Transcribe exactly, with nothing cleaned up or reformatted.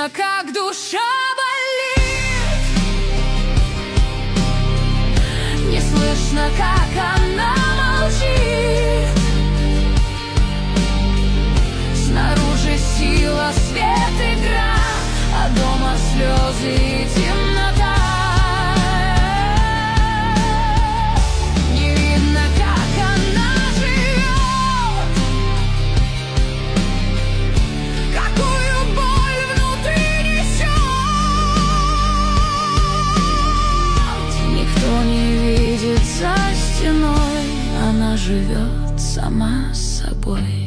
слышно, как душа болит, не слышно, как она молчит. Снаружи сила, свет, игра, а дома слезы и темнота. Не видно, как она живет, какую боль внутри несет. Никто не видит за стеной, она живет сама с собой.